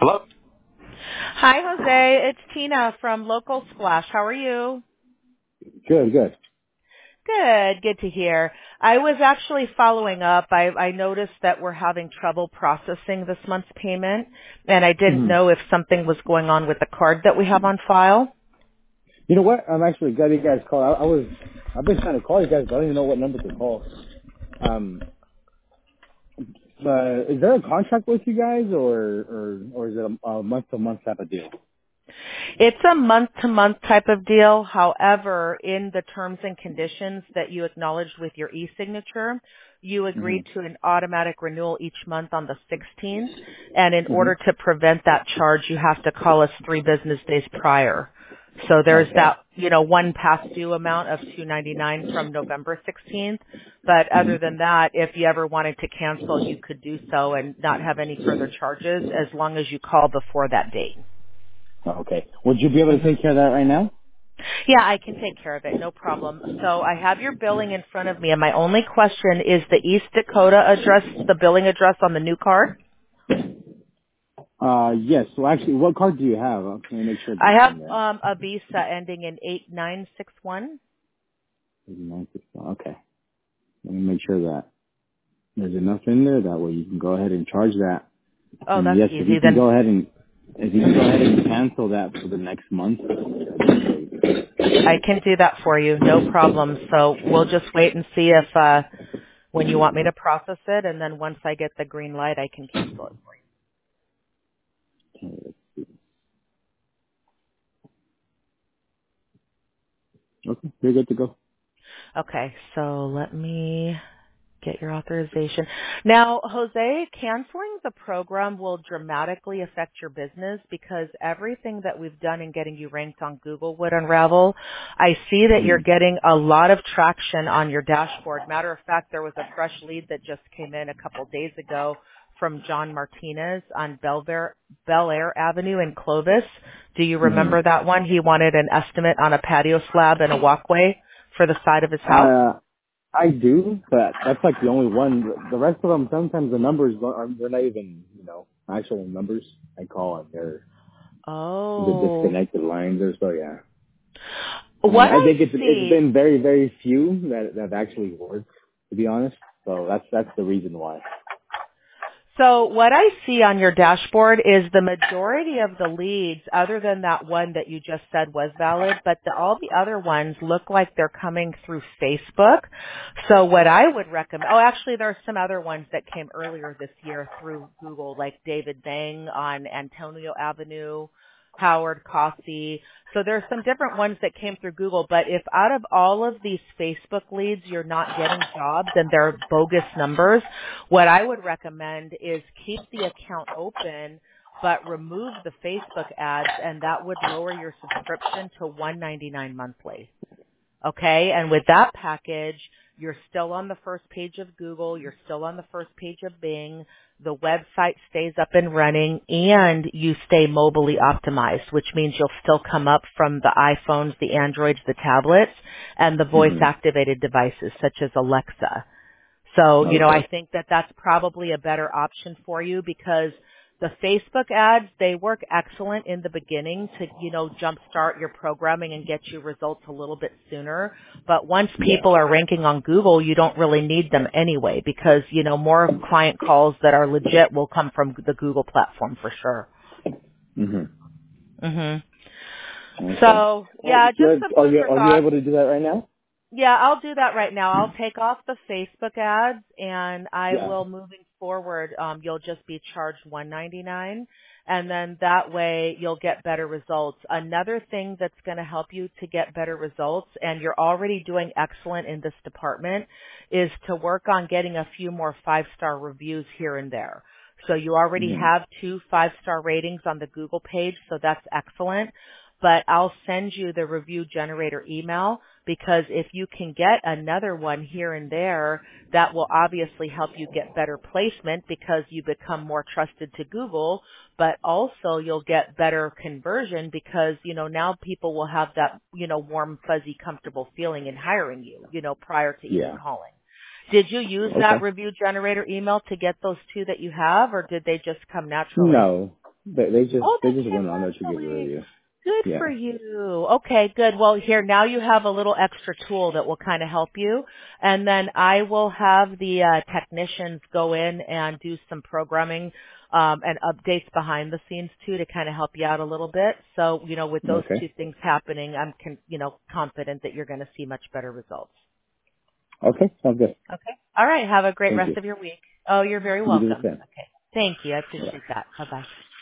Hello? Hi, Jose. It's Tina from Local Splash. How are you? Good, good. Good. Good to hear. I was actually following up. I noticed that we're having trouble processing this month's payment, and I didn't hmm know if something was going on with the card that we have on file. You know what? I'm actually glad you guys called. I've been trying to call you guys, but I don't even know what number to call. Um, is there a contract with you guys, or is it a month-to-month type of deal? It's a month-to-month type of deal. However, in the terms and conditions that you acknowledged with your e-signature, you hmm agreed to an automatic renewal each month on the 16th. And in hmm order to prevent that charge, you have to call us 3 business days prior. So there's Okay. that, one past due amount of $299 from November 16th. But hmm other than that, if you ever wanted to cancel, you could do so and not have any further charges as long as you call before that date. Okay. Would you be able to Mhm. take care of that right now? Yeah, I can take care of it. No problem. So I have your billing in front of me, and my only question is the East Dakota address, the billing address on the new card? Yes. So actually, what card do you have? Let me make sure I that's have in there. a Visa ending in 8961. 8961. Okay. Let me make sure that there's enough in there. That way you can go ahead and charge that. Oh, And that's yes, easy. Then if you can go ahead and cancel that for the next month. I can do that for you. No problem. So we'll just wait and see if when you want me to process it, and then once I get the green light, I can cancel it for Okay, you're good to go. you. Okay. So let me get your authorization. Now, Jose, canceling the program will dramatically affect your business because everything that we've done in getting you ranked on Google would unravel. I see that you're Mhm. getting a lot of traction on your dashboard. Matter of fact, there was a fresh lead that just came in a couple days ago from John Martinez on Bel Air Avenue in Clovis. Do you Mhm. remember that one? He wanted an estimate on a patio slab and a walkway for the side of his house. I do, but that's like the only one. The rest of them, sometimes the numbers they're not even actual numbers. I call it the Oh. disconnected lines or so. Yeah, and What I I think it's see, been very few that actually worked, to be honest. So that's the reason why. so what I see on your dashboard is the majority of the leads, other than that one that you just said was valid, but all the other ones look like they're coming through Facebook. So what I would recommend, oh, actually there are some other ones that came earlier this year through Google, like David Bang on Antonio Avenue, Howard Cossey. So there's some different ones that came through Google, but if out of all of these Facebook leads you're not getting jobs and they're bogus numbers, what I would recommend is keep the account open but remove the Facebook ads, and that would lower your subscription to $199 monthly. Okay, and with that package, you're still on the first page of Google, you're still on the first page of Bing, the website stays up and running, and you stay mobilely optimized, which means you'll still come up from the iPhones, the Androids, the tablets, and the Mhm. voice-activated devices such as Alexa. So, I Okay. think that that's probably a better option for you because the Facebook ads, they work excellent in the beginning to, jumpstart your programming and get you results a little bit sooner. But once Yeah. people are ranking on Google, you don't really need them anyway because, more client calls that are legit will come from the Google platform for sure. Mhm. Mhm. Okay. So, yeah, just some Are food you for are you thought. able to do that right now? Yeah, I'll do that right now. I'll take off the Facebook ads and I Yeah. will moving forward, you'll just be charged $199 and then that way you'll get better results. Another thing that's going to help you to get better results, and you're already doing excellent in this department, is to work on getting a few more 5-star reviews here and there. So you already Mhm. have 2 5-star ratings on the Google page, so that's excellent. But I'll send you the review generator email because if you can get another one here and there, that will obviously help you get better placement because you become more trusted to Google, but also you'll get better conversion because, now people will have that, warm, fuzzy, comfortable feeling in hiring you, prior to even Yeah. calling. Did you use that Okay. review generator email to get those 2 that you have, or did they just come naturally? No. Oh, they they just went on there to give a can actually. review. Good for Yeah. you. Okay, good. Well, here, now you have a little extra tool that will kind of help you. And then I will have the technicians go in and do some programming and updates behind the scenes too to kind of help you out a little bit. So, with those two Okay. things happening, I'm confident that you're going to see much better results. Okay. Sounds good. Okay. All right. Have a great Thank rest you. of your week. Oh, you're very You do the welcome. same. Okay. Thank you. I Bye. appreciate that. Bye-bye.